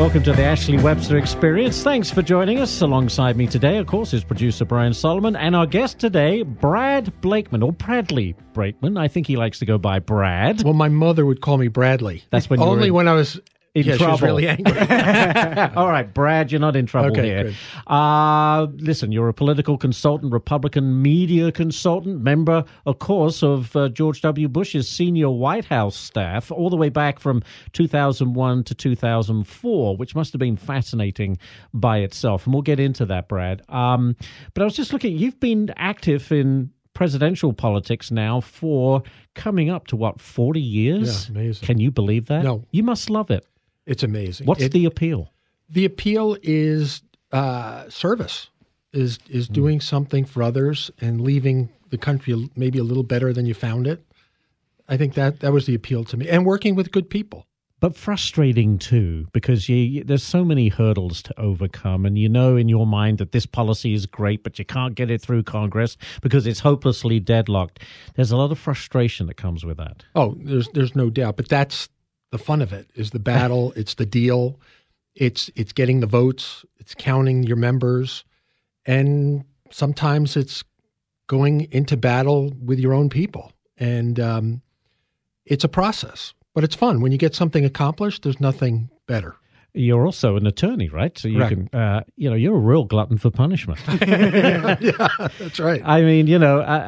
Welcome to the Ashley Webster Experience. Thanks for joining us. Alongside me today, of course, is producer Brian Solomon, and our guest today, Brad Blakeman, or Bradley Blakeman. I think he likes to go by Brad. Well, my mother would call me Bradley. That's when only when I was in trouble. She was really angry. All right, Brad, you're not in trouble here. Good. Listen, you're a political consultant, Republican media consultant, member, of course, of George W. Bush's senior White House staff, all the way back from 2001 to 2004, which must have been fascinating by itself. And we'll get into that, Brad. But I was just looking, you've been active in presidential politics now for coming up to, 40 years? Yeah, amazing. Can you believe that? No. You must love it. It's amazing. What's the appeal? The appeal is service, is doing something for others and leaving the country maybe a little better than you found it. I think that was the appeal to me. And working with good people. But frustrating too, because there's so many hurdles to overcome, and you know in your mind that this policy is great, but you can't get it through Congress because it's hopelessly deadlocked. There's a lot of frustration that comes with that. Oh, there's no doubt. But that's the fun of it, is the battle. It's the deal. It's getting the votes. It's counting your members. And sometimes it's going into battle with your own people. And it's a process. But it's fun. When you get something accomplished, there's nothing better. You're also an attorney, right? So you Correct. can, you're a real glutton for punishment. Yeah, that's right. I mean, you're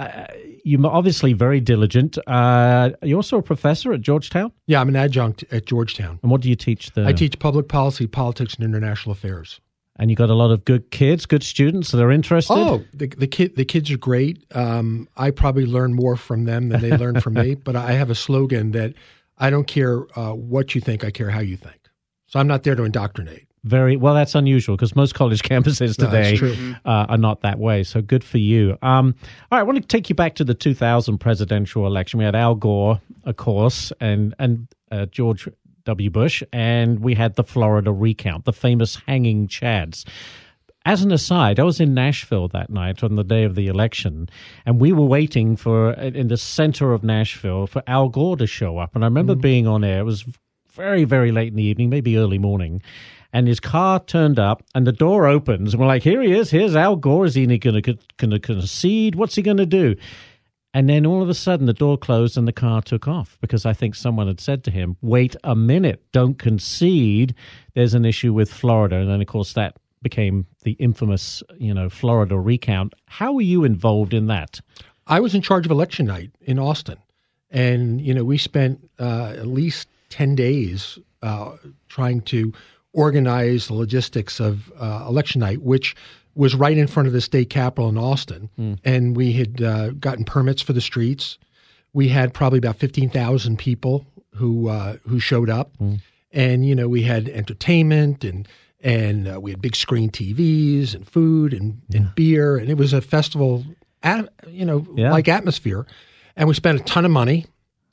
obviously very diligent. You're also a professor at Georgetown? Yeah, I'm an adjunct at Georgetown. And what do you teach there? I teach public policy, politics, and international affairs. And you got a lot of good kids, good students that are interested? Oh, the kids are great. I probably learn more from them than they learn from me. But I have a slogan that I don't care what you think, I care how you think. So I'm not there to indoctrinate. Very well. That's unusual because most college campuses today are not that way. So good for you. All right, I want to take you back to the 2000 presidential election. We had Al Gore, of course, and George W. Bush, and we had the Florida recount, the famous hanging chads. As an aside, I was in Nashville that night on the day of the election, and we were waiting in the center of Nashville for Al Gore to show up. And I remember being on air. It was very, very late in the evening, maybe early morning, and his car turned up, and the door opens, and we're like, here he is. Here's Al Gore. Is he going to concede? What's he going to do? And then all of a sudden, the door closed and the car took off because I think someone had said to him, wait a minute, don't concede. There's an issue with Florida. And then, of course, that became the infamous, Florida recount. How were you involved in that? I was in charge of election night in Austin. And, we spent at least 10 days trying to organize the logistics of election night, which was right in front of the state capitol in Austin. And we had gotten permits for the streets. We had probably about 15,000 people who showed up. And, we had entertainment and we had big screen TVs and food and beer. And it was a festival, like atmosphere. And we spent a ton of money.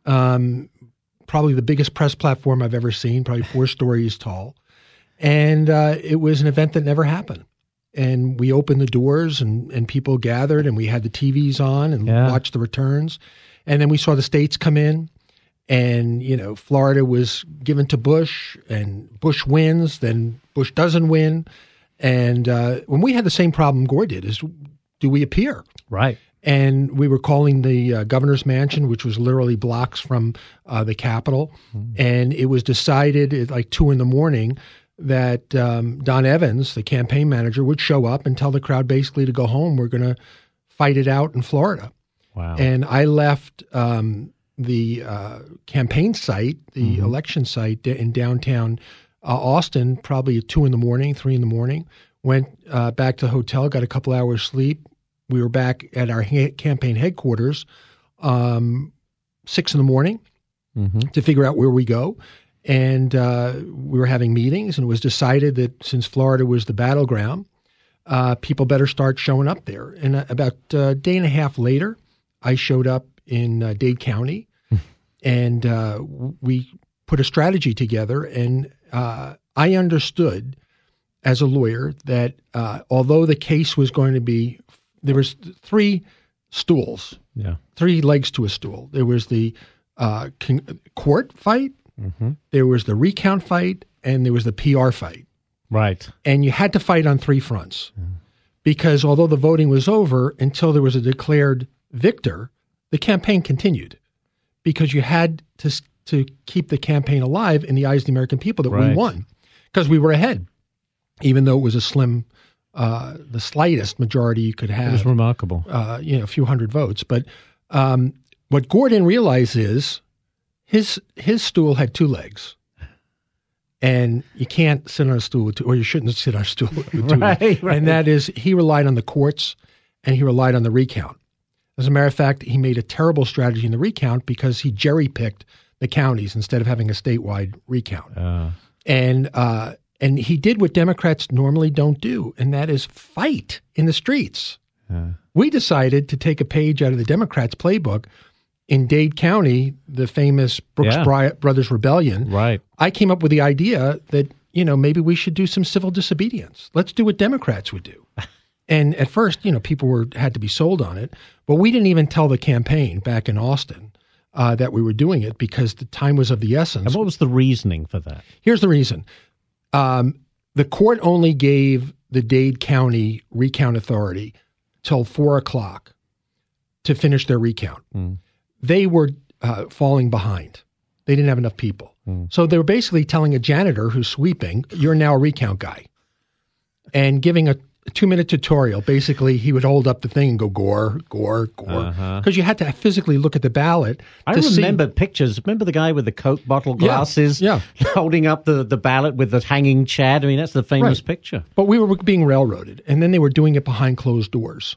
Probably the biggest press platform I've ever seen, probably 4 stories tall. And it was an event that never happened. And we opened the doors and people gathered and we had the TVs on and watched the returns. And then we saw the states come in and, Florida was given to Bush and Bush wins, then Bush doesn't win. And when we had the same problem Gore did is, do we appear? Right. And we were calling the governor's mansion, which was literally blocks from the Capitol. And it was decided at like 2 a.m. that Don Evans, the campaign manager, would show up and tell the crowd basically to go home. We're going to fight it out in Florida. Wow. And I left the campaign site, the election site in downtown Austin, probably at 2 a.m, 3 a.m, went back to the hotel, got a couple hours sleep. We were back at our campaign headquarters 6 a.m. To figure out where we go. And we were having meetings, and it was decided that since Florida was the battleground, people better start showing up there. And about a day and a half later, I showed up in Dade County, and we put a strategy together. And I understood as a lawyer that although the case was going to be, there was 3 stools, 3 legs to a stool. There was the court fight, there was the recount fight, and there was the PR fight. Right. And you had to fight on three fronts because although the voting was over, until there was a declared victor, the campaign continued because you had to keep the campaign alive in the eyes of the American people that we won because we were ahead, even though it was a slim, the slightest majority you could have. It was remarkable. A few hundred votes. But what Gore didn't realize is his stool had two legs. And you can't sit on a stool with two, or you shouldn't sit on a stool with two. Right. And that is, he relied on the courts and he relied on the recount. As a matter of fact, he made a terrible strategy in the recount because he jerry-picked the counties instead of having a statewide recount. And he did what Democrats normally don't do, and that is fight in the streets. We decided to take a page out of the Democrats' playbook. In Dade County, the famous Brooks Brothers Rebellion, I came up with the idea that, maybe we should do some civil disobedience. Let's do what Democrats would do. And at first, people had to be sold on it. But we didn't even tell the campaign back in Austin that we were doing it because the time was of the essence. And what was the reasoning for that? Here's the reason. The court only gave the Dade County recount authority till 4:00 to finish their recount. They were falling behind. They didn't have enough people. So they were basically telling a janitor who's sweeping, you're now a recount guy, and giving a 2-minute tutorial. Basically, he would hold up the thing and go, Gore, Gore, Gore. Because you had to physically look at the ballot. I remember pictures. Remember the guy with the Coke bottle glasses holding up the ballot with the hanging Chad? I mean, that's the famous picture. But we were being railroaded, and then they were doing it behind closed doors.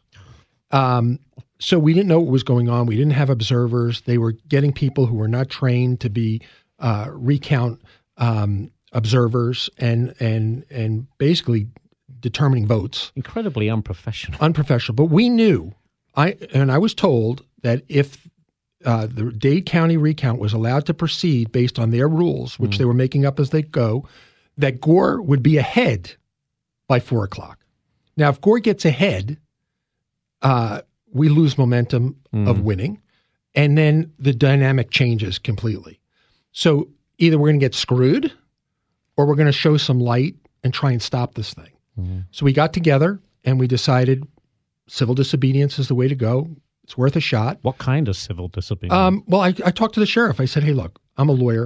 So we didn't know what was going on. We didn't have observers. They were getting people who were not trained to be recount observers and basically determining votes. Incredibly unprofessional. Unprofessional. But we knew, I was told that if the Dade County recount was allowed to proceed based on their rules, which they were making up as they go, that Gore would be ahead by 4:00. Now, if Gore gets ahead, we lose momentum of winning, and then the dynamic changes completely. So either we're going to get screwed or we're going to show some light and try and stop this thing. So we got together and we decided civil disobedience is the way to go. It's worth a shot. What kind of civil disobedience? Well, I talked to the sheriff. I said, hey, look, I'm a lawyer.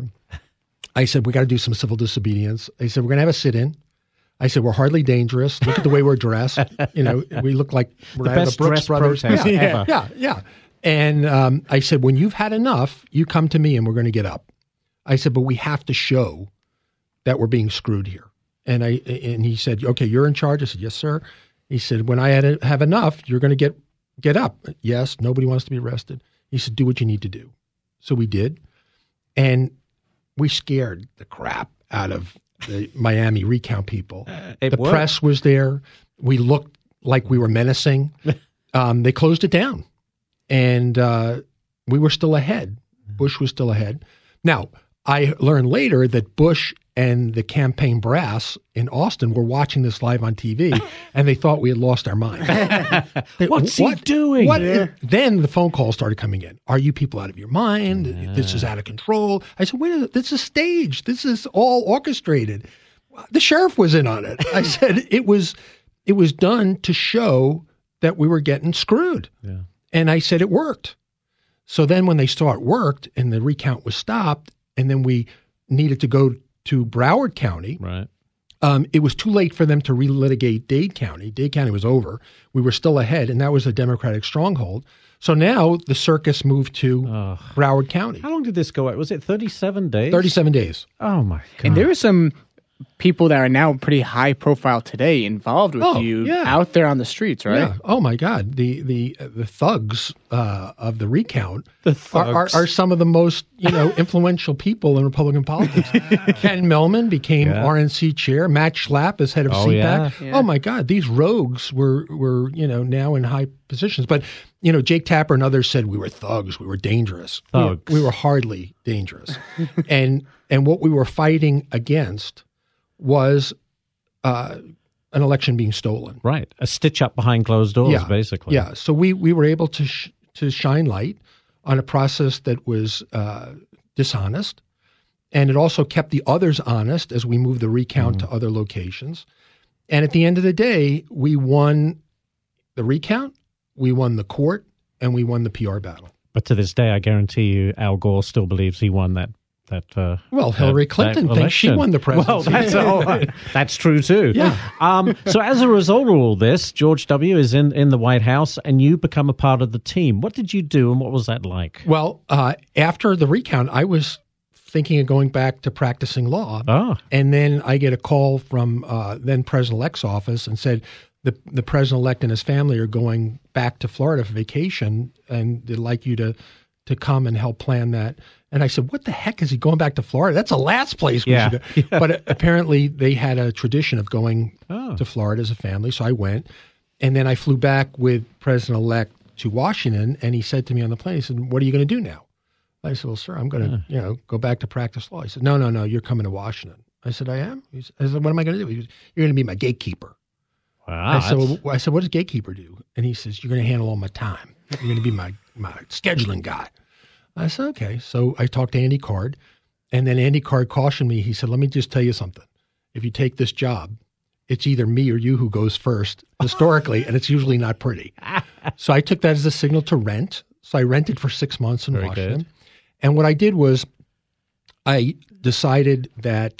I said, we got to do some civil disobedience. I said, we're going to have a sit-in. I said, we're hardly dangerous. Look at the way we're dressed. We look like we're out of the Brooks Brothers. Ever. Yeah. And I said, when you've had enough, you come to me and we're going to get up. I said, but we have to show that we're being screwed here. And he said, okay, you're in charge. I said, yes, sir. He said, when I have enough, you're going to get up. Yes, nobody wants to be arrested. He said, do what you need to do. So we did. And we scared the crap out of the Miami recount people. The press was there. We looked like we were menacing. They closed it down. And we were still ahead. Bush was still ahead. Now, I learned later that Bush and the campaign brass in Austin were watching this live on TV, and they thought we had lost our minds. What's he doing? Then the phone calls started coming in. Are you people out of your mind? This is out of control. I said, wait a minute, this is staged. This is all orchestrated. The sheriff was in on it. I said it was done to show that we were getting screwed. Yeah. And I said it worked. So then when they saw it worked and the recount was stopped, and then we needed to go to Broward County. Right. It was too late for them to relitigate Dade County. Dade County was over. We were still ahead, and that was a Democratic stronghold. So now the circus moved to Broward County. How long did this go? Was it 37 days? 37 days. Oh, my God. And there were some people that are now pretty high profile today involved with out there on the streets, right? Yeah. Oh my God. The thugs of the recount are some of the most influential people in Republican politics. Ken Millman became RNC chair. Matt Schlapp is head of CPAC. Yeah. Oh my God. These rogues were now in high positions. But Jake Tapper and others said we were thugs. We were dangerous. Thugs. We were hardly dangerous. and what we were fighting against was an election being stolen. Right. A stitch up behind closed doors, basically. Yeah. So we were able to shine light on a process that was dishonest And it also kept the others honest as we moved the recount to other locations. And at the end of the day, we won the recount, we won the court, and we won the PR battle. But to this day, I guarantee you, Al Gore still believes he won that. Hillary Clinton thinks she won the presidency. Well, that's true too. Yeah. So as a result of all this, George W. is in the White House, and you become a part of the team. What did you do, and what was that like? Well, after the recount, I was thinking of going back to practicing law. And then I get a call from then President-elect's office and said the President-elect and his family are going back to Florida for vacation, and they'd like you to come and help plan that. And I said, what the heck is he going back to Florida? That's the last place we should go. Yeah. But apparently they had a tradition of going to Florida as a family. So I went. And then I flew back with President-elect to Washington. And he said to me on the plane, he said, what are you going to do now? I said, well, sir, I'm going to go back to practice law. He said, no, you're coming to Washington. I said, I am? I said, what am I going to do? He goes, you're going to be my gatekeeper. Wow, I said, what does gatekeeper do? And he says, you're going to handle all my time. You're going to be my scheduling guy. I said, okay. So I talked to Andy Card, and then Andy Card cautioned me. He said, let me just tell you something. If you take this job, it's either me or you who goes first historically, and it's usually not pretty. So I took that as a signal to rent. So I rented for 6 months in Washington. Good. And what I did was I decided that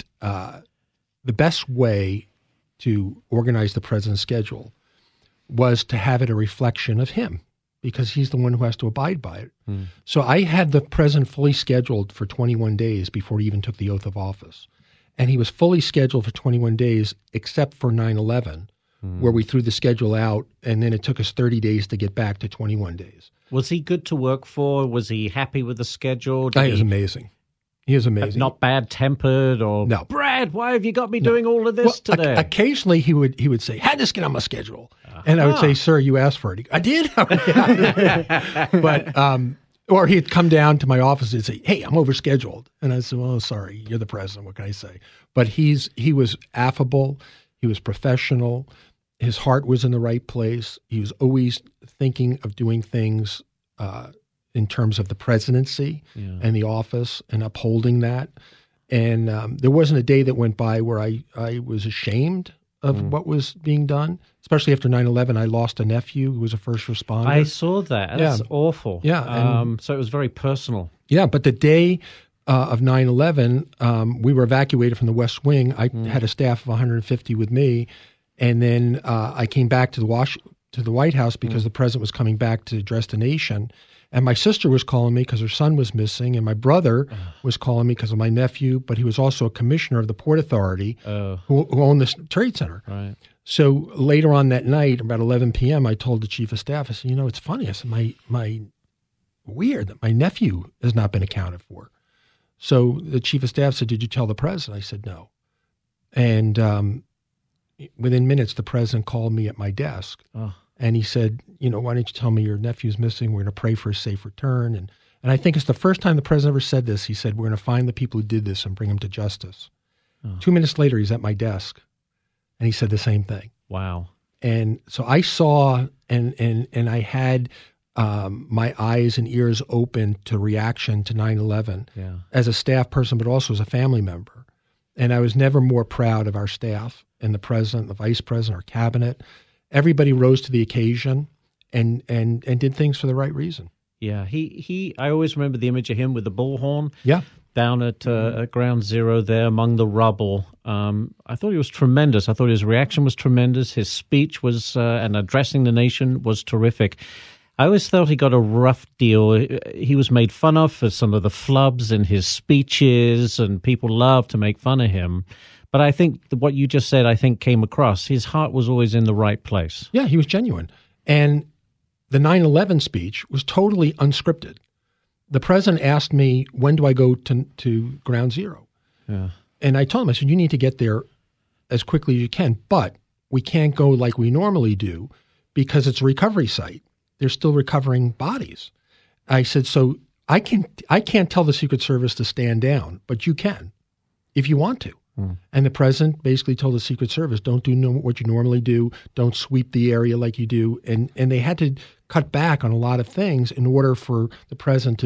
the best way to organize the president's schedule was to have it a reflection of him, because he's the one who has to abide by it. So I had the president fully scheduled for 21 days before he even took the oath of office. And he was fully scheduled for 21 days except for 9/11, where we threw the schedule out, and then it took us 30 days to get back to 21 days. Was he good to work for? Was he happy with the schedule? He was amazing. He was amazing. Not bad-tempered or, no. Brad, why have you got me doing all of this today? Occasionally he would say, how this get on my schedule? And I would say, sir, you asked for it. I did? But, or he'd come down to my office and say, hey, I'm overscheduled. And I said, well, sorry, you're the president. What can I say? But he was affable. He was professional. His heart was in the right place. He was always thinking of doing things in terms of the presidency and the office and upholding that. And there wasn't a day that went by where I was ashamed of what was being done, especially after 9/11. I lost a nephew who was a first responder. I saw that. That's awful. Yeah. So it was very personal. Yeah, but the day of 9/11, we were evacuated from the West Wing. I had a staff of 150 with me, and then I came back to the White House because the president was coming back to address the nation. And my sister was calling me because her son was missing, and my brother was calling me because of my nephew, but he was also a commissioner of the Port Authority who owned this trade center. Right. So later on that night, about 11 p.m., I told the chief of staff, I said, it's funny. I said, weird that my nephew has not been accounted for. So the chief of staff said, did you tell the president? I said, no. And within minutes, the president called me at my desk. And he said, why don't you tell me your nephew's missing? We're going to pray for his safe return. And I think it's the first time the president ever said this. He said, we're going to find the people who did this and bring them to justice. 2 minutes later, he's at my desk, and he said the same thing. Wow. And so I saw and I had my eyes and ears open to reaction to 9/11 as a staff person, but also as a family member. And I was never more proud of our staff and the president, the vice president, our cabinet. Everybody rose to the occasion and did things for the right reason. Yeah, I always remember the image of him with the bullhorn. Yeah. Down at Ground Zero there among the rubble. I thought he was tremendous. I thought his reaction was tremendous. His speech was, and addressing the nation was terrific. I always thought he got a rough deal. He was made fun of for some of the flubs in his speeches, and people loved to make fun of him. But I think what you just said, came across. His heart was always in the right place. Yeah, he was genuine. And the 9/11 speech was totally unscripted. The president asked me, when do I go to Ground Zero? Yeah. And I told him, I said, you need to get there as quickly as you can, but we can't go like we normally do because it's a recovery site. They're still recovering bodies. I said, so I can't tell the Secret Service to stand down, but you can if you want to. And the president basically told the Secret Service, don't do what you normally do. Don't sweep the area like you do. And they had to cut back on a lot of things in order for the president to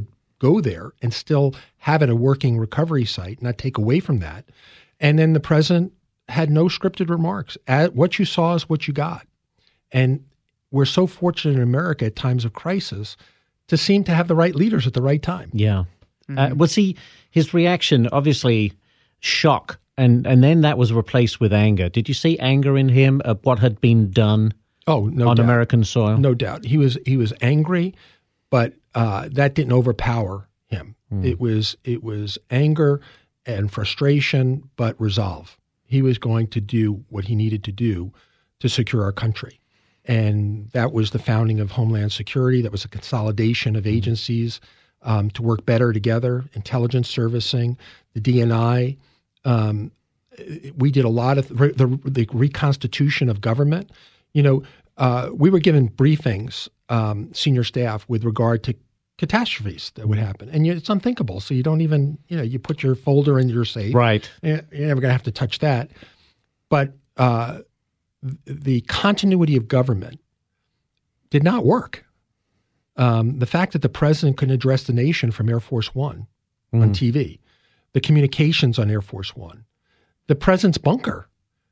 go there and still have it a working recovery site, not take away from that. And then the president had no scripted remarks. What you saw is what you got. And we're so fortunate in America at times of crisis to seem to have the right leaders at the right time. Yeah. Was his reaction, obviously, shock, and then that was replaced with anger. Did you see anger in him at what had been done on doubt. American soil? No doubt. He was angry, but that didn't overpower him. It was anger and frustration, but resolve. He was going to do what he needed to do to secure our country. And that was the founding of Homeland Security. That was a consolidation of agencies to work better together, intelligence servicing, the DNI. We did a lot of the reconstitution of government. We were given briefings, senior staff, with regard to catastrophes that would happen. And it's unthinkable. So you don't even, you put your folder in your safe. Right. You're never going to have to touch that. But the continuity of government did not work. The fact that the president couldn't address the nation from Air Force One on TV, the communications on Air Force One, the president's bunker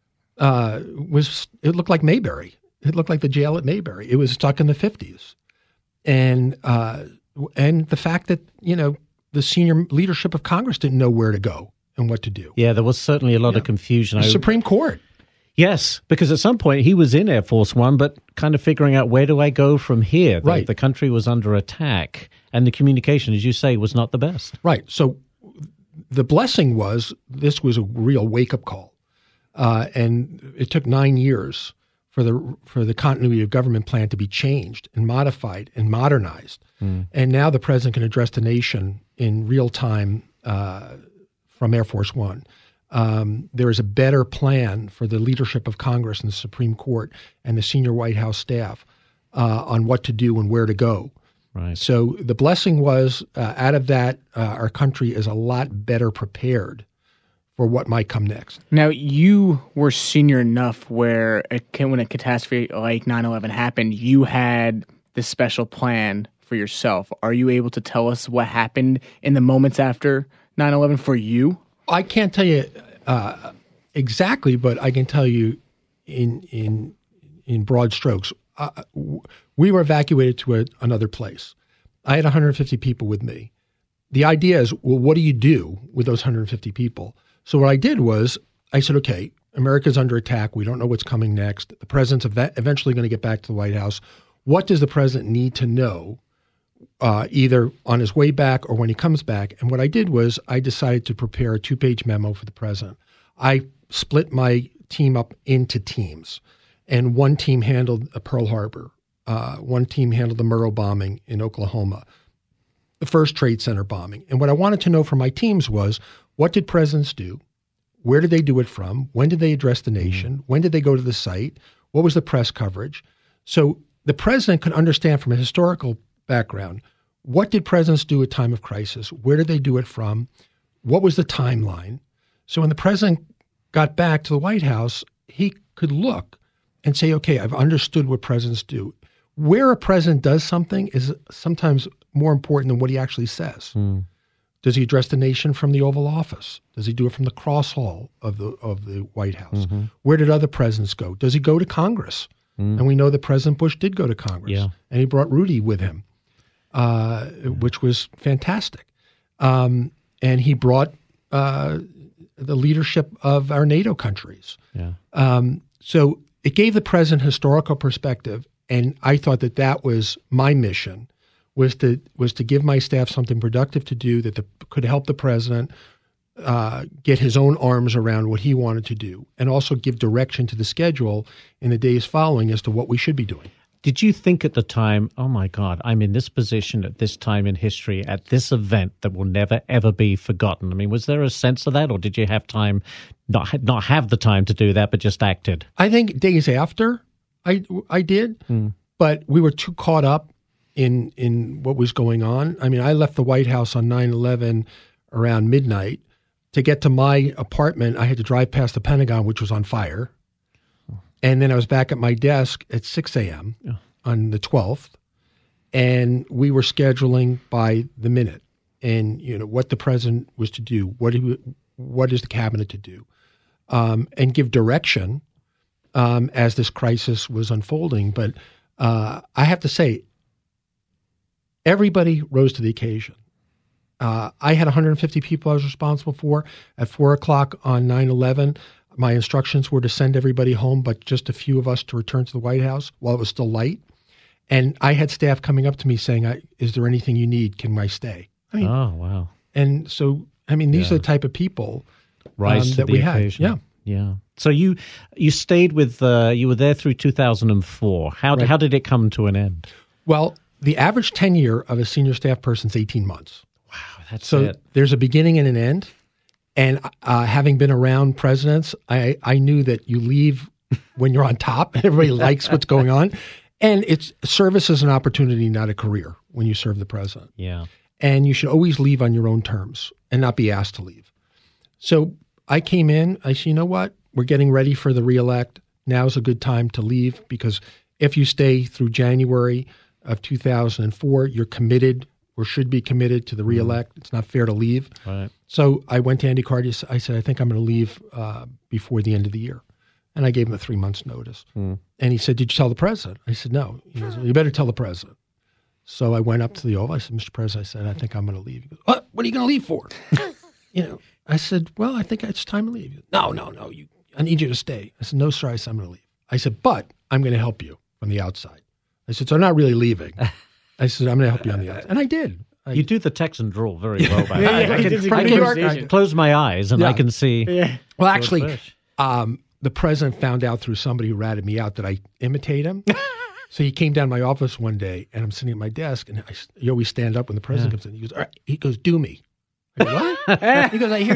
it looked like Mayberry. It looked like the jail at Mayberry. It was stuck in the 50s. And the fact that, the senior leadership of Congress didn't know where to go and what to do. Yeah, there was certainly a lot of confusion. The Supreme Court. Yes, because at some point he was in Air Force One, but kind of figuring out, where do I go from here? Right. The country was under attack, and the communication, as you say, was not the best. Right. So the blessing was this was a real wake-up call. And it took 9 years for the continuity of government plan to be changed and modified and modernized. And now the president can address the nation in real time from Air Force One. There is a better plan for the leadership of Congress and the Supreme Court and the senior White House staff on what to do and where to go. Right. So the blessing was out of that, our country is a lot better prepared for what might come next. Now, you were senior enough where when a catastrophe like 9/11 happened, you had this special plan for yourself. Are you able to tell us what happened in the moments after 9/11 for you? I can't tell you exactly, but I can tell you in broad strokes. We were evacuated to another place. I had 150 people with me. The idea is, well, what do you do with those 150 people? So what I did was I said, okay, America's under attack. We don't know what's coming next. The president's eventually going to get back to the White House. What does the president need to know either on his way back or when he comes back? And what I did was I decided to prepare a 2-page memo for the president. I split my team up into teams, and one team handled Pearl Harbor. One team handled the Murrah bombing in Oklahoma, the first Trade Center bombing. And what I wanted to know from my teams was, what did presidents do? Where did they do it from? When did they address the nation? When did they go to the site? What was the press coverage? So the president could understand from a historical background, what did presidents do at time of crisis? Where did they do it from? What was the timeline? So when the president got back to the White House, he could look and say, okay, I've understood what presidents do. Where a president does something is sometimes more important than what he actually says. Does he address the nation from the Oval Office? Does he do it from the Cross Hall of the White House? Where did other presidents go? Does he go to Congress? And we know that President Bush did go to Congress, and he brought Rudy with him, which was fantastic. And he brought the leadership of our NATO countries. So it gave the president historical perspective, and I thought that was my mission. Was to give my staff something productive to do that could help the president get his own arms around what he wanted to do, and also give direction to the schedule in the days following as to what we should be doing. Did you think at the time, oh my God, I'm in this position at this time in history, at this event that will never, ever be forgotten? I mean, was there a sense of that, or did you have time, not have the time to do that, but just acted? I think days after I did, but we were too caught up in what was going on. I mean, I left the White House on 9/11 around midnight. To get to my apartment, I had to drive past the Pentagon, which was on fire. And then I was back at my desk at 6 a.m. on the 12th, and we were scheduling by the minute. in what the president was to do, what is the cabinet to do, and give direction as this crisis was unfolding. But I have to say, everybody rose to the occasion. I had 150 people I was responsible for. At 4 o'clock on 9/11, my instructions were to send everybody home, but just a few of us to return to the White House while it was still light. And I had staff coming up to me saying, is there anything you need? Can I stay? I mean, oh, wow. And so, I mean, these are the type of people Rise to that the we occasion. had. Yeah. Yeah. So you stayed with, you were there through 2004. How did it come to an end? Well, the average tenure of a senior staff person is 18 months. Wow, that's so it. There's a beginning and an end. And having been around presidents, I knew that you leave when you're on top. Everybody likes what's going on. And service is an opportunity, not a career, when you serve the president. Yeah. And you should always leave on your own terms and not be asked to leave. So I came in, I said, you know what? We're getting ready for the reelect. Now's a good time to leave, because if you stay through January of 2004, you're committed or should be committed to the reelect. It's not fair to leave. Right. So I went to Andy Carter. I said, I think I'm going to leave before the end of the year. And I gave him a 3 months notice. And he said, did you tell the president? I said, no. He goes, well, you better tell the president. So I went up to the Oval. I said, Mr. President, I said, I think I'm going to leave. He goes, what are you going to leave for? I said, well, I think it's time to leave. He goes, no, I need you to stay. I said, no, sir. I said, I'm going to leave. I said, but I'm going to help you from the outside. I said, so I'm not really leaving. I said, I'm going to help you on the outside. And I did. You do the Texan drawl very well. I can close my eyes and I can see. Yeah. Well, actually, the president found out through somebody who ratted me out that I imitate him. So he came down to my office one day, and I'm sitting at my desk, and you always stand up when the president comes in. He goes, all right. He goes, do me. I go, what? He goes, I hear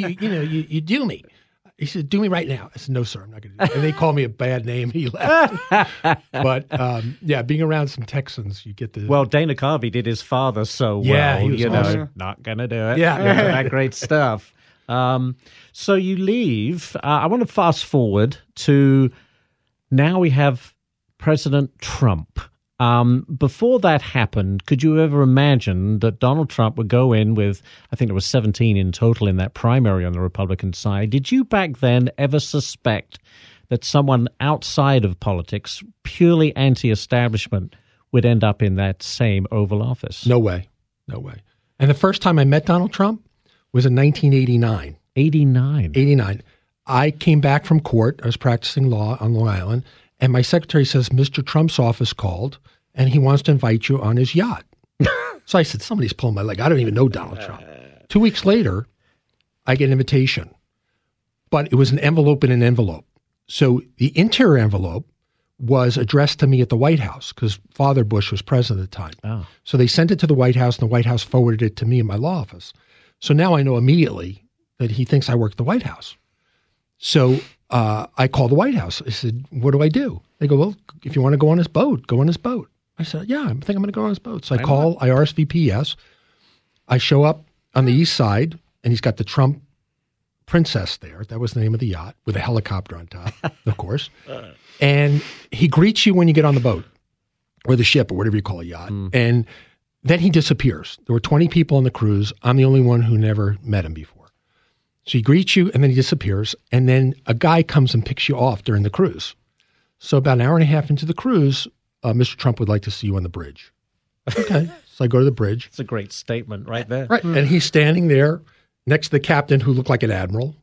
you do me. He said, do me right now. I said, no, sir, I'm not going to do it. And they called me a bad name. He left. But, being around some Texans, you get the... Well, Dana Carvey did his father so well. He was awesome. Not going to do it. Yeah. That great stuff. So you leave. I want to fast forward to now we have President Trump. Before that happened, could you ever imagine that Donald Trump would go in with, I think there was 17 in total in that primary on the Republican side? Did you back then ever suspect that someone outside of politics, purely anti-establishment, would end up in that same Oval Office? No way. And the first time I met Donald Trump was in 1989. 89. I came back from court. I was practicing law on Long Island. And my secretary says, Mr. Trump's office called, and he wants to invite you on his yacht. So I said, somebody's pulling my leg. I don't even know Donald Trump. 2 weeks later, I get an invitation. But it was an envelope in an envelope. So the interior envelope was addressed to me at the White House, because Father Bush was president at the time. Oh. So they sent it to the White House, and the White House forwarded it to me in my law office. So now I know immediately that he thinks I work at the White House. So I called the White House. I said, what do I do? They go, well, if you want to go on his boat, go on his boat. I said, yeah, I think I'm going to go on his boat. So I RSVP yes. I show up on the east side, and he's got the Trump Princess there. That was the name of the yacht, with a helicopter on top, of course. And he greets you when you get on the boat, or the ship, or whatever you call a yacht. And then he disappears. There were 20 people on the cruise. I'm the only one who never met him before. So he greets you, and then he disappears, and then a guy comes and picks you off during the cruise. So about an hour and a half into the cruise, Mr. Trump would like to see you on the bridge. Okay. So I go to the bridge. It's a great statement right there. Right. And he's standing there next to the captain, who looked like an admiral.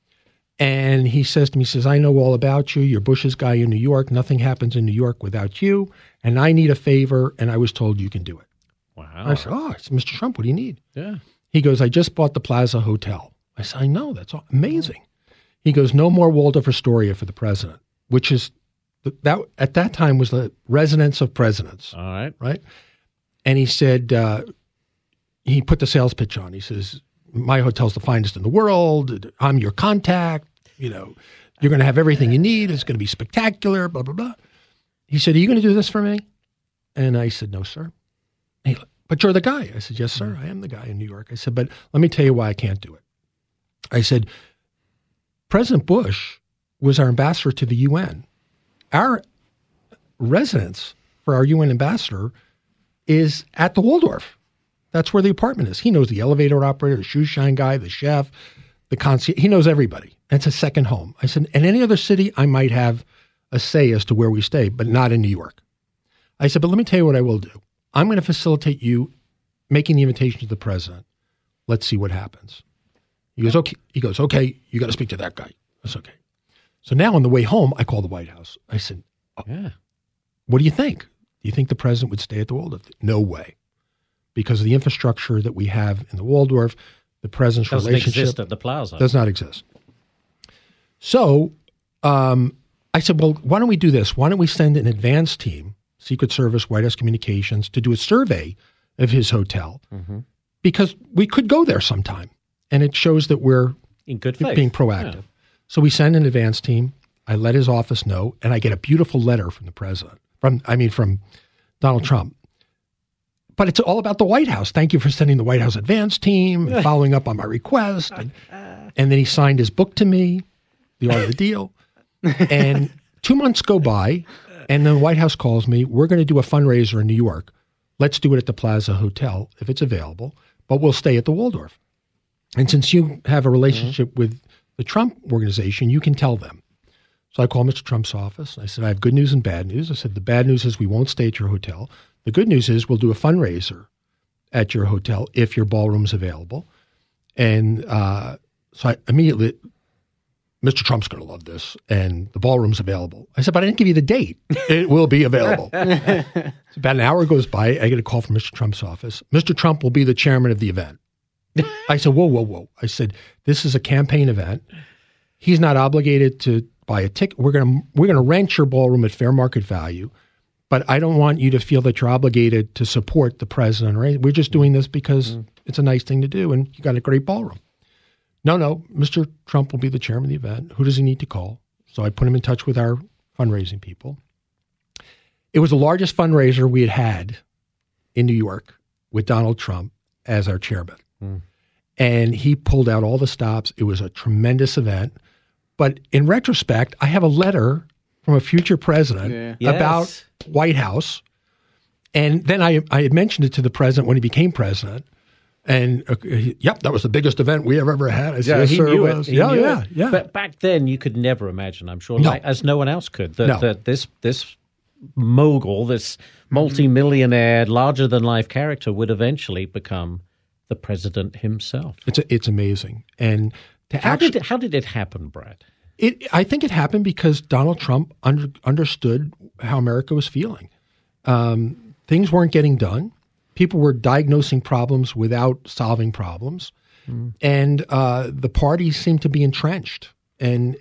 And he says to me, I know all about you. You're Bush's guy in New York. Nothing happens in New York without you. And I need a favor, and I was told you can do it. Wow. I said, it's Mr. Trump. What do you need? Yeah. He goes, I just bought the Plaza Hotel. I said, I know. That's amazing. He goes, no more Waldorf Astoria for the president, which is, that at that time was the residence of presidents. All right. Right? And he said, he put the sales pitch on. He says, my hotel's the finest in the world. I'm your contact. You're going to have everything you need. It's going to be spectacular, blah, blah, blah. He said, are you going to do this for me? And I said, no, sir. And he, but you're the guy. I said, yes, sir. I am the guy in New York. I said, but let me tell you why I can't do it. I said, President Bush was our ambassador to the UN. Our residence for our UN ambassador is at the Waldorf. That's where the apartment is. He knows the elevator operator, the shoe shine guy, the chef, the concierge. He knows everybody. It's a second home. I said, in any other city, I might have a say as to where we stay, but not in New York. I said, but let me tell you what I will do. I'm going to facilitate you making the invitation to the president. Let's see what happens. He goes, okay. You got to speak to that guy. That's okay. So now on the way home, I called the White House. I said, what do you think? Do you think the president would stay at the Waldorf? No way. Because of the infrastructure that we have in the Waldorf, the president's relationship doesn't exist at the Plaza. Does not exist. So I said, well, why don't we do this? Why don't we send an advance team, Secret Service, White House Communications, to do a survey of his hotel? Mm-hmm. Because we could go there sometime. And it shows that we're in good faith, being proactive. Yeah. So we send an advance team. I let his office know, and I get a beautiful letter from the president, from Donald Trump. But it's all about the White House. Thank you for sending the White House advance team and following up on my request. And then he signed his book to me, The Art of the Deal. And 2 months go by, and the White House calls me. We're going to do a fundraiser in New York. Let's do it at the Plaza Hotel if it's available, but we'll stay at the Waldorf. And since you have a relationship with the Trump organization, you can tell them. So I called Mr. Trump's office. I said, I have good news and bad news. I said, the bad news is we won't stay at your hotel. The good news is we'll do a fundraiser at your hotel if your ballroom's available. And so I immediately, Mr. Trump's going to love this, and the ballroom's available. I said, but I didn't give you the date. It will be available. So about an hour goes by. I get a call from Mr. Trump's office. Mr. Trump will be the chairman of the event. I said, whoa. I said, this is a campaign event. He's not obligated to buy a ticket. We're going to rent your ballroom at fair market value, but I don't want you to feel that you're obligated to support the president. Right? We're just doing this because it's a nice thing to do, and you got a great ballroom. No, Mr. Trump will be the chairman of the event. Who does he need to call? So I put him in touch with our fundraising people. It was the largest fundraiser we had in New York with Donald Trump as our chairman. And he pulled out all the stops. It was a tremendous event. But in retrospect, I have a letter from a future president about White House. And then I had mentioned it to the president when he became president. And that was the biggest event we have ever had. I said, he knew it. He knew it. Yeah. But back then, you could never imagine, I'm sure, as no one else could, that this mogul, this multimillionaire, larger-than-life character would eventually become the president himself. It's amazing. And how did it happen, Brad? I think it happened because Donald Trump understood how America was feeling. Things weren't getting done. People were diagnosing problems without solving problems, and the party seemed to be entrenched and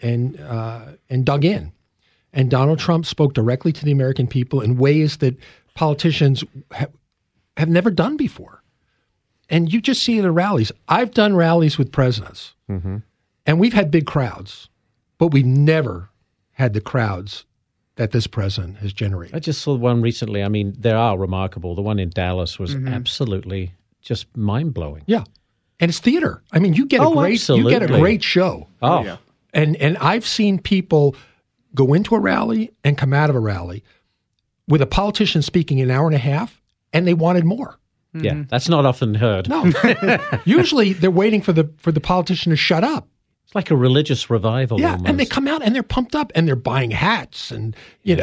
dug in. And Donald Trump spoke directly to the American people in ways that politicians have never done before. And you just see it at rallies. I've done rallies with presidents, and we've had big crowds, but we never had the crowds that this president has generated. I just saw one recently. I mean, they are remarkable. The one in Dallas was absolutely just mind-blowing. Yeah. And it's theater. I mean, you get a great show. Oh. Yeah. And I've seen people go into a rally and come out of a rally with a politician speaking an hour and a half, and they wanted more. Yeah, that's not often heard. No. Usually they're waiting for the politician to shut up. It's like a religious revival. Yeah, almost. And they come out and they're pumped up and they're buying hats and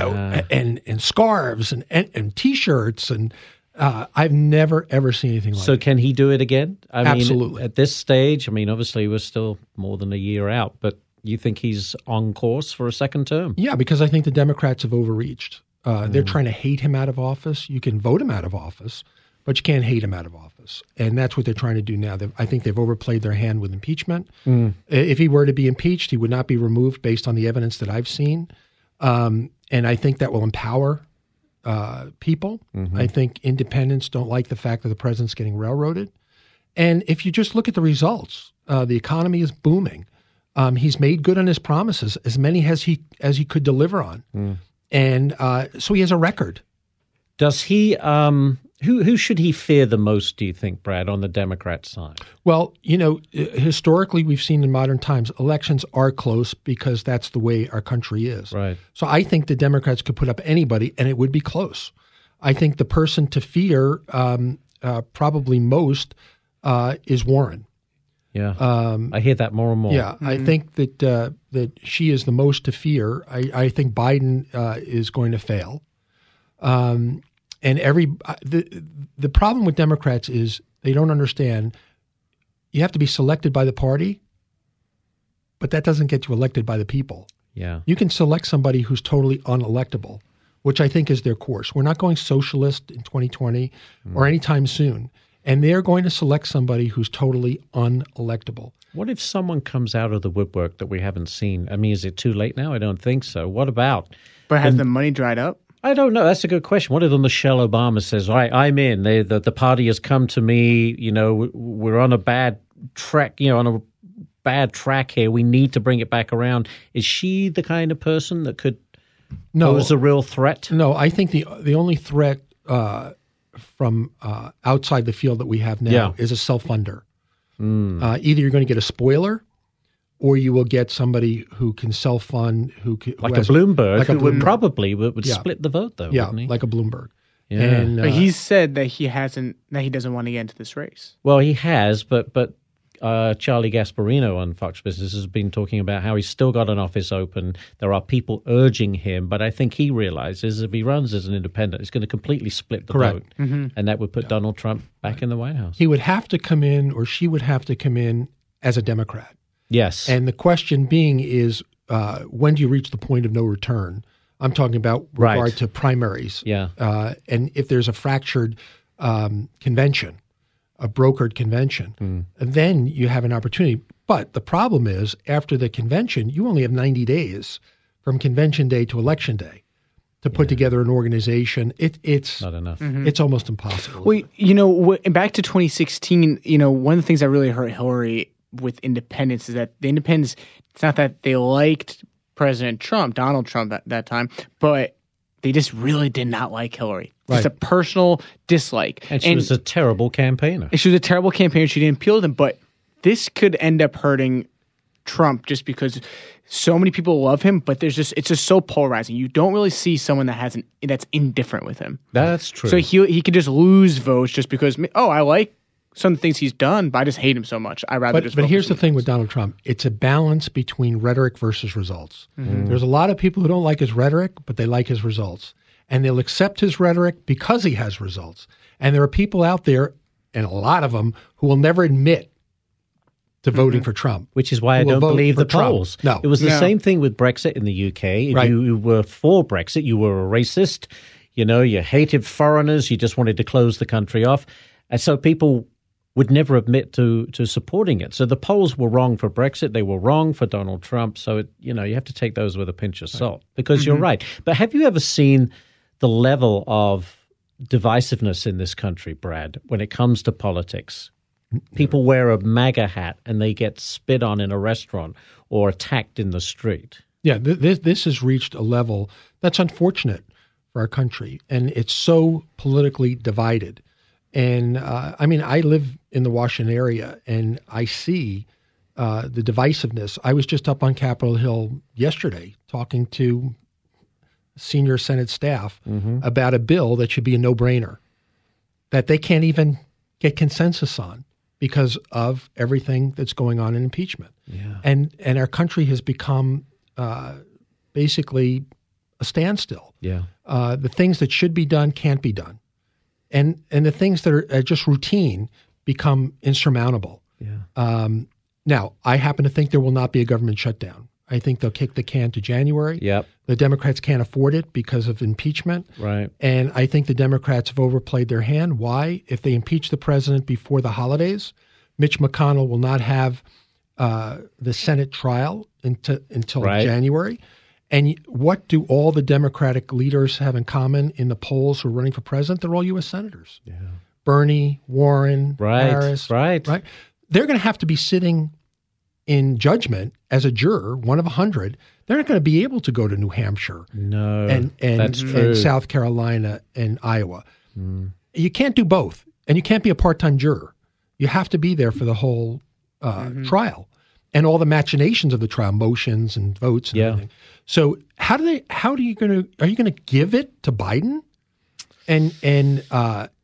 and scarves and T-shirts and I've never ever seen anything like that. So can he do it again? Absolutely. Mean, at this stage, I mean, obviously we're still more than a year out, but you think he's on course for a second term? Yeah, because I think the Democrats have overreached. They're trying to hate him out of office. You can vote him out of office, but you can't hate him out of office. And that's what they're trying to do now. I think they've overplayed their hand with impeachment. If he were to be impeached, he would not be removed based on the evidence that I've seen. And I think that will empower people. I think independents don't like the fact that the president's getting railroaded. And if you just look at the results, the economy is booming. He's made good on his promises, as many as he could deliver on. And so he has a record. Does he who should he fear the most, do you think, Brad, on the Democrat side? Well, historically we've seen in modern times elections are close because that's the way our country is. Right. So I think the Democrats could put up anybody and it would be close. I think the person to fear probably most is Warren. Yeah, I hear that more and more. Yeah, I think that she is the most to fear. I think Biden is going to fail. And the problem with Democrats is they don't understand. You have to be selected by the party, but that doesn't get you elected by the people. Yeah, you can select somebody who's totally unelectable, which I think is their course. We're not going socialist in 2020 or anytime soon. And they're going to select somebody who's totally unelectable. What if someone comes out of the woodwork that we haven't seen? I mean, is it too late now? I don't think so. What about? But has the money dried up? I don't know. That's a good question. What if Michelle Obama says, all right, I'm in. The party has come to me. You know, we're on a bad track, on a bad track here. We need to bring it back around. Is she the kind of person that could pose a real threat? No, I think the only threat from outside the field that we have now is a self-funder. Either you're going to get a spoiler, or you will get somebody who can self-fund, who has a Bloomberg, who would probably split the vote, though. Yeah, wouldn't he? like a Bloomberg. Yeah. And, but he's said that he doesn't want to get into this race. Well, he has, but Charlie Gasparino on Fox Business has been talking about how he's still got an office open. There are people urging him, but I think he realizes if he runs as an independent, it's going to completely split the vote, and that would put Donald Trump back in the White House. He would have to come in, or she would have to come in as a Democrat. Yes. And the question being is, when do you reach the point of no return? I'm talking about regard to primaries. Yeah. And if there's a fractured convention, a brokered convention, then you have an opportunity. But the problem is, after the convention, you only have 90 days from convention day to election day to put together an organization. It's not enough. It's almost impossible. Well, back to 2016, one of the things that really hurt Hillary with independents is that the independents, it's not that they liked President Trump, Donald Trump at that time, but they just really did not like Hillary. Just a personal dislike. And she was a terrible campaigner. She was a terrible campaigner. She didn't appeal to them. But this could end up hurting Trump just because so many people love him, but it's just so polarizing. You don't really see someone that's indifferent with him. That's true. So he could just lose votes just because, I like some things he's done, but I just hate him so much. But here's the thing with Donald Trump. It's a balance between rhetoric versus results. There's a lot of people who don't like his rhetoric, but they like his results. And they'll accept his rhetoric because he has results. And there are people out there, and a lot of them, who will never admit to voting for Trump. Which is why I don't believe the polls. No. It was the same thing with Brexit in the UK. If you were for Brexit, you were a racist. You hated foreigners. You just wanted to close the country off. And so people would never admit to supporting it. So the polls were wrong for Brexit. They were wrong for Donald Trump. So, you have to take those with a pinch of salt because you're right. But have you ever seen the level of divisiveness in this country, Brad, when it comes to politics? People wear a MAGA hat and they get spit on in a restaurant or attacked in the street. Yeah, this has reached a level that's unfortunate for our country, and it's so politically divided. And I live in the Washington area, and I see the divisiveness. I was just up on Capitol Hill yesterday talking to senior Senate staff about a bill that should be a no-brainer, that they can't even get consensus on because of everything that's going on in impeachment. Yeah. And our country has become basically a standstill. Yeah. The things that should be done can't be done. And the things that are just routine become insurmountable. Yeah. Now, I happen to think there will not be a government shutdown. I think they'll kick the can to January. Yep. The Democrats can't afford it because of impeachment. Right. And I think the Democrats have overplayed their hand. Why? If they impeach the president before the holidays, Mitch McConnell will not have the Senate trial until January. And what do all the Democratic leaders have in common in the polls who are running for president? They're all U.S. senators. Yeah. Bernie, Warren, Harris. Right. They're going to have to be sitting in judgment as a juror, one of 100. They're not going to be able to go to New Hampshire that's true. and South Carolina and Iowa. You can't do both. And you can't be a part-time juror. You have to be there for the whole trial and all the machinations of the trial, motions and votes and everything. So are you going to give it to Biden and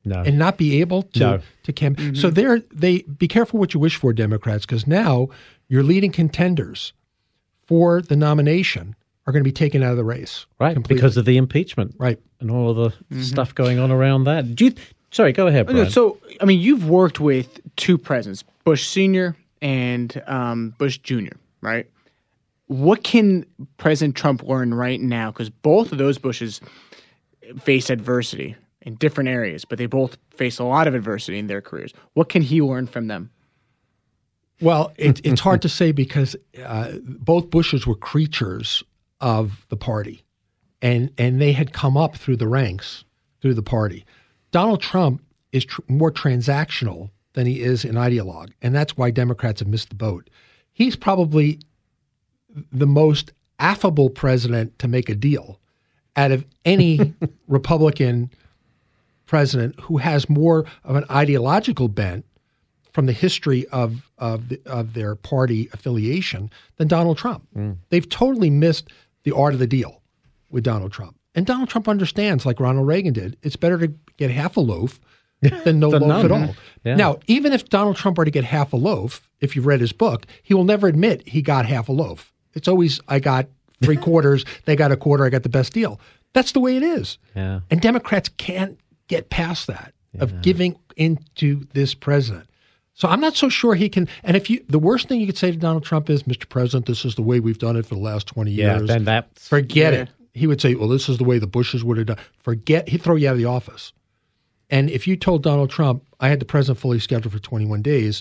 and not be able to campaign. So they be careful what you wish for, Democrats, because now your leading contenders for the nomination are going to be taken out of the race. Right, completely. Because of the impeachment. Right. And all of the stuff going on around that. Sorry, go ahead, Brian. So, I mean, you've worked with two presidents, Bush Sr. and Bush Jr., right? What can President Trump learn right now? Because both of those Bushes faced adversity in different areas, but they both face a lot of adversity in their careers. What can he learn from them? Well, it's hard to say because both Bushes were creatures of the party, and they had come up through the ranks, through the party. Donald Trump is more transactional than he is an ideologue, and that's why Democrats have missed the boat. He's probably the most affable president to make a deal out of any Republican president who has more of an ideological bent from the history of their party affiliation than Donald Trump. They've totally missed the art of the deal with Donald Trump. And Donald Trump understands, like Ronald Reagan did, it's better to get half a loaf than no loaf at all. Yeah. Now, even if Donald Trump were to get half a loaf, if you've read his book, he will never admit he got half a loaf. It's always, I got 3/4, they got a quarter, I got the best deal. That's the way it is. Yeah. And Democrats can't get past that of giving into this president. So I'm not so sure he can. And the worst thing you could say to Donald Trump is, Mr. President, this is the way we've done it for the last 20 years. Then forget it. He would say, well, this is the way the Bushes would have done. He'd throw you out of the office. And if you told Donald Trump, I had the president fully scheduled for 21 days,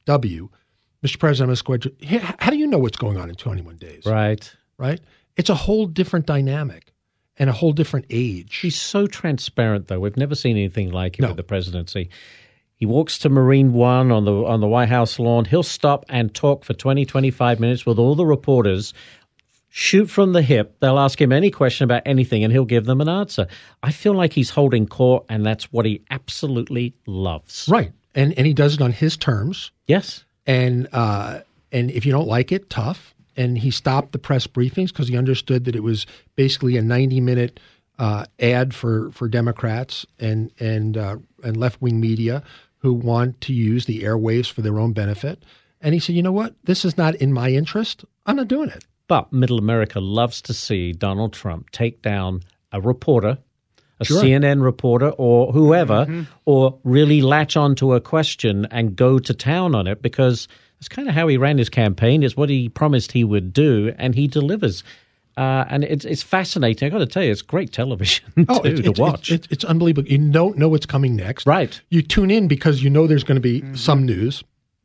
Mr. President, I'm scheduled. How do you know what's going on in 21 days? Right. Right? It's a whole different dynamic and a whole different age. He's so transparent, though. We've never seen anything like him with the presidency. He walks to Marine One on the White House lawn. He'll stop and talk for 20, 25 minutes with all the reporters, shoot from the hip. They'll ask him any question about anything, and he'll give them an answer. I feel like he's holding court, and that's what he absolutely loves. Right. And he does it on his terms. Yes. And if you don't like it, tough. And he stopped the press briefings because he understood that it was basically a 90-minute ad for Democrats and left-wing media who want to use the airwaves for their own benefit. And he said, you know what? This is not in my interest. I'm not doing it. But Middle America loves to see Donald Trump take down a reporter, a Sure. CNN reporter or whoever, or really latch onto a question and go to town on it, because it's kind of how he ran his campaign. It's what he promised he would do, and he delivers. And it's fascinating. I got to tell you, it's great television to watch. It's unbelievable. You don't know what's coming next. Right. You tune in because you know there's going to be some news,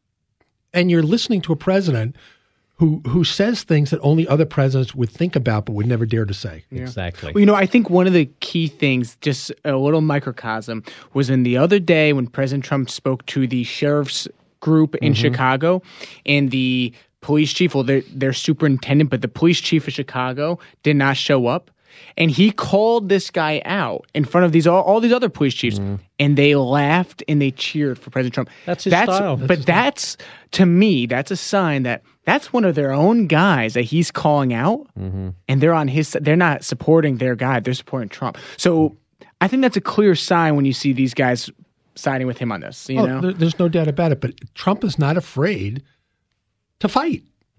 and you're listening to a president who says things that only other presidents would think about but would never dare to say. Yeah. Exactly. Well, I think one of the key things, just a little microcosm, was in the other day when President Trump spoke to the sheriff's group in Chicago, and the police chief, well, their superintendent, but the police chief of Chicago did not show up. And he called this guy out in front of all these other police chiefs, and they laughed and they cheered for President Trump. That's his style. That's to me, that's a sign that that's one of their own guys that he's calling out, and they're on his. They're not supporting their guy; they're supporting Trump. So I think that's a clear sign when you see these guys siding with him on this. You know, there's no doubt about it. But Trump is not afraid to fight,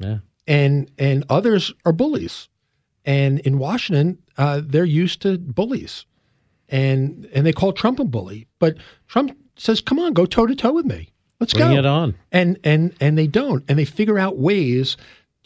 and others are bullies. And in Washington, they're used to bullies, and they call Trump a bully. But Trump says, "Come on, go toe to toe with me. Let's go." Bring it on. And they don't, and they figure out ways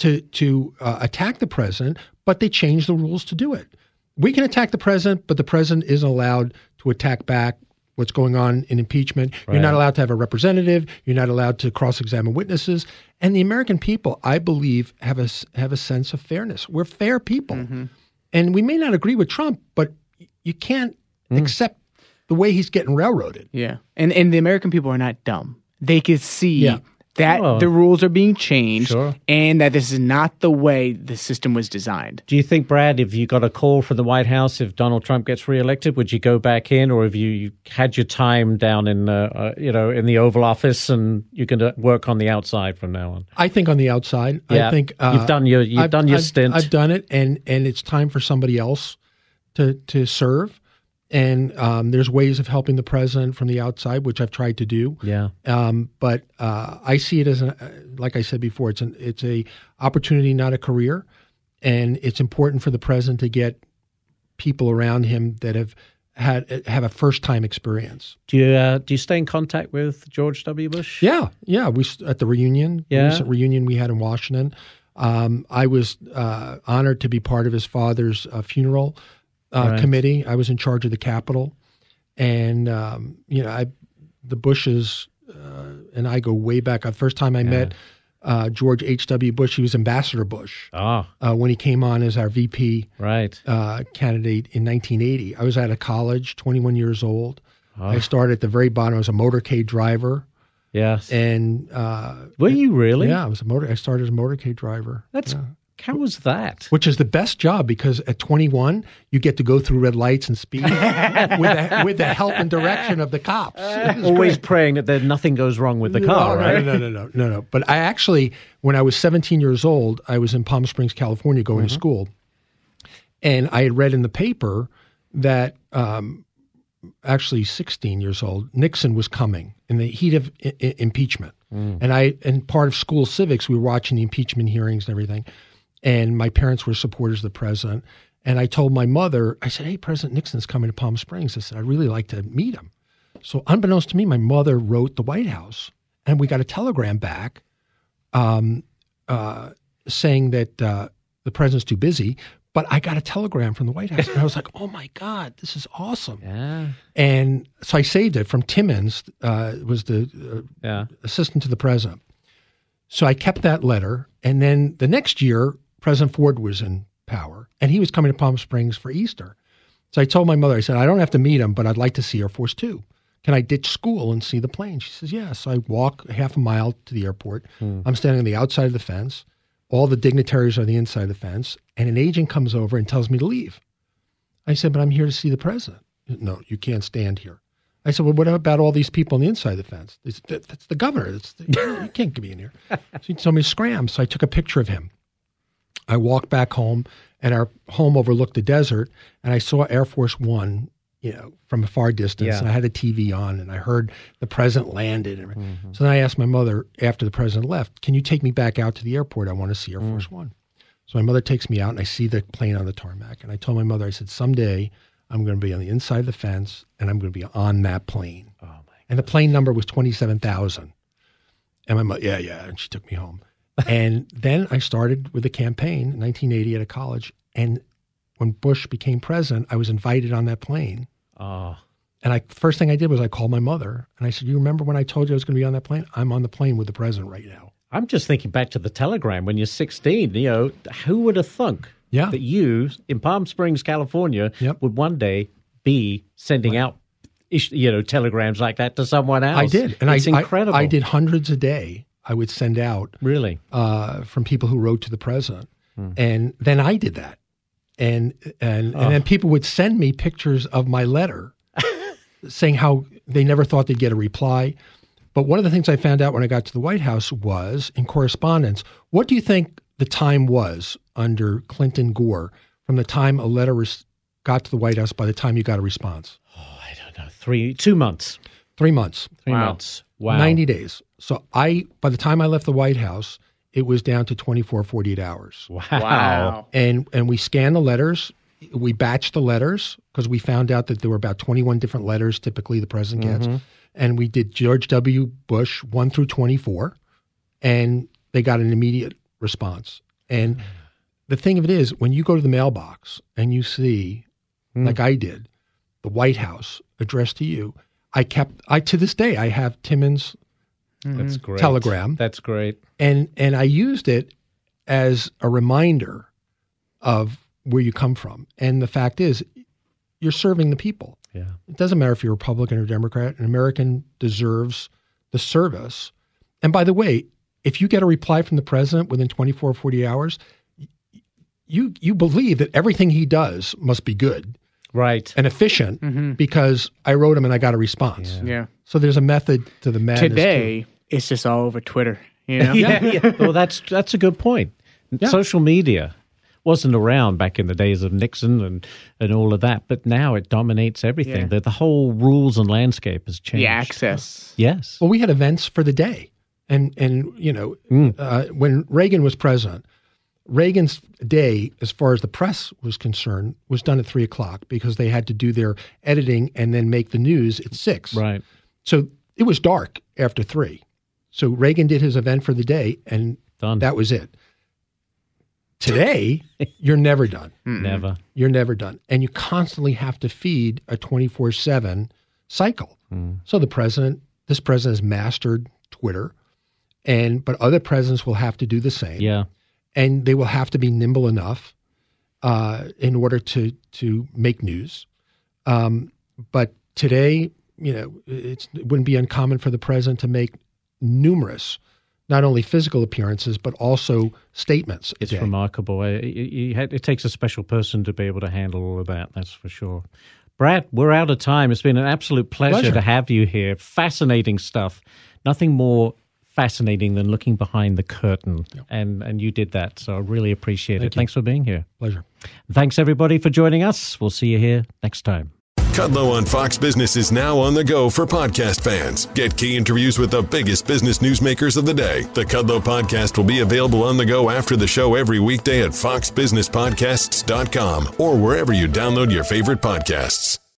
to attack the president, but they change the rules to do it. We can attack the president, but the president isn't allowed to attack back what's going on in impeachment. Right. You're not allowed to have a representative. You're not allowed to cross-examine witnesses. And the American people, I believe, have a sense of fairness. We're fair people. And we may not agree with Trump, but you can't accept the way he's getting railroaded. Yeah. And the American people are not dumb. They can see that the rules are being changed and that this is not the way the system was designed. Do you think, Brad, if you got a call from the White House, if Donald Trump gets reelected, would you go back in, or have you had your time down in in the Oval Office and you can work on the outside from now on? I think on the outside. Yeah. I think you've done your stint. I've done it, and it's time for somebody else to serve. And there's ways of helping the president from the outside, which I've tried to do. Yeah. But I see it as, like I said before, it's a opportunity, not a career. And it's important for the president to get people around him that have a first-time experience. Do you stay in contact with George W. Bush? Yeah. We at the reunion, the Yeah. recent reunion we had in Washington. I was honored to be part of his father's funeral committee. I was in charge of the Capitol, and the Bushes and I go way back. The first time I met George H.W. Bush, he was Ambassador Bush when he came on as our VP candidate in 1980. I was out of college, 21 years old. I started at the very bottom. I was a motorcade driver. Yes. And were you really? Yeah, I started as a motorcade driver. How was that? Which is the best job, because at 21 you get to go through red lights and speed with the help and direction of the cops. Always praying that nothing goes wrong with the car, right? No. But I actually, when I was 17 years old, I was in Palm Springs, California, going to school, and I had read in the paper that actually 16 years old, Nixon was coming in the heat of impeachment. And part of school civics, we were watching the impeachment hearings and everything. And my parents were supporters of the president. And I told my mother, I said, hey, President Nixon's coming to Palm Springs. I said, I'd really like to meet him. So unbeknownst to me, my mother wrote the White House, and we got a telegram back saying that the president's too busy. But I got a telegram from the White House, and I was like, oh, my God, this is awesome. Yeah. And so I saved it from Timmons, was the assistant to the president. So I kept that letter. And then the next year, President Ford was in power, and he was coming to Palm Springs for Easter. So I told my mother, I said, I don't have to meet him, but I'd like to see Air Force Two. Can I ditch school and see the plane? She says, yes. So I walk half a mile to the airport. I'm standing on the outside of the fence. All the dignitaries are on the inside of the fence, and an agent comes over and tells me to leave. I said, but I'm here to see the president. No, you can't stand here. I said, well, what about all these people on the inside of the fence? That's the governor. You can't get me in here. So he told me to scram. So I took a picture of him. I walked back home, and our home overlooked the desert, and I saw Air Force One, from a far distance. And I had a TV on, and I heard the president landed. So then I asked my mother, after the president left, can you take me back out to the airport? I want to see Air Force One. So my mother takes me out, and I see the plane on the tarmac. And I told my mother, I said, someday I'm going to be on the inside of the fence, and I'm going to be on that plane. Oh, my God. And the plane number was 27,000. And my mother, yeah. And she took me home. And then I started with a campaign in 1980 at a college. And when Bush became president, I was invited on that plane. Oh. And first thing I did was I called my mother, and I said, you remember when I told you I was going to be on that plane? I'm on the plane with the president right now. I'm just thinking back to the telegram when you're 16. Who would have thunk that you, in Palm Springs, California, would one day be sending out telegrams like that to someone else? I did. And it's incredible. I did hundreds a day. I would send out. Really? From people who wrote to the president. And then I did that. And then people would send me pictures of my letter saying how they never thought they'd get a reply. But one of the things I found out when I got to the White House was, in correspondence, what do you think the time was under Clinton Gore from the time a letter got to the White House by the time you got a response? Oh, I don't know. 2 months. 3 months. 3 months. Wow. 90 days. So by the time I left the White House, it was down to 24, 48 hours. Wow. And we scanned the letters. We batched the letters because we found out that there were about 21 different letters typically the president gets. And we did George W. Bush 1 through 24, and they got an immediate response. And the thing of it is, when you go to the mailbox and you see, like I did, the White House addressed to you, to this day, I have Timmons' That's great. telegram. That's great. And I used it as a reminder of where you come from. And the fact is, you're serving the people. Yeah. It doesn't matter if you're Republican or Democrat. An American deserves the service. And by the way, if you get a reply from the president within 24 or 48 hours, you believe that everything he does must be good. Right. And efficient because I wrote him and I got a response. Yeah. So there's a method to the madness. Today, it's just all over Twitter. Yeah. Well, that's a good point. Yeah. Social media. wasn't around back in the days of Nixon and all of that. But now it dominates everything. Yeah. The whole rules and landscape has changed. The access. Yes. Well, we had events for the day. And when Reagan was president, Reagan's day, as far as the press was concerned, was done at 3:00 because they had to do their editing and then make the news at 6. Right. So it was dark after 3. So Reagan did his event for the day, and Done. that was it. Today, you're never done. Never. You're never done. And you constantly have to feed a 24/7 cycle. So this president has mastered Twitter, but other presidents will have to do the same. Yeah. And they will have to be nimble enough in order to make news. But today, it wouldn't be uncommon for the president to make numerous, not only physical appearances, but also statements. It's remarkable. It takes a special person to be able to handle all of that, that's for sure. Brad, we're out of time. It's been an absolute pleasure to have you here. Fascinating stuff. Nothing more fascinating than looking behind the curtain, and you did that, so I really appreciate it. Thanks for being here. Pleasure. Thanks, everybody, for joining us. We'll see you here next time. Kudlow on Fox Business is now on the go for podcast fans. Get key interviews with the biggest business newsmakers of the day. The Kudlow Podcast will be available on the go after the show every weekday at foxbusinesspodcasts.com or wherever you download your favorite podcasts.